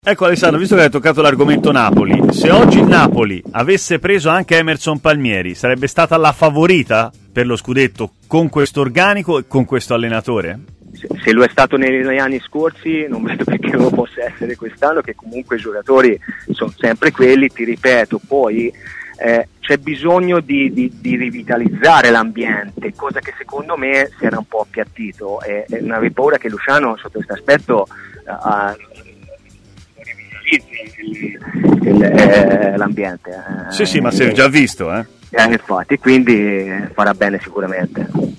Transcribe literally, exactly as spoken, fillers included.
Ecco Alessandro, visto che hai toccato l'argomento Napoli, se oggi il Napoli avesse preso anche Emerson Palmieri, sarebbe stata la favorita per lo scudetto con questo organico e con questo allenatore? Se, se lo è stato negli, negli anni scorsi, non vedo perché non lo possa essere quest'anno, che comunque i giocatori sono sempre quelli, ti ripeto, poi eh, c'è bisogno di, di, di rivitalizzare l'ambiente, cosa che secondo me si era un po' appiattito, e, e non avevo paura che Luciano sotto questo aspetto ha Il, il, eh, l'ambiente sì sì ma si è già visto eh? eh infatti, quindi farà bene sicuramente.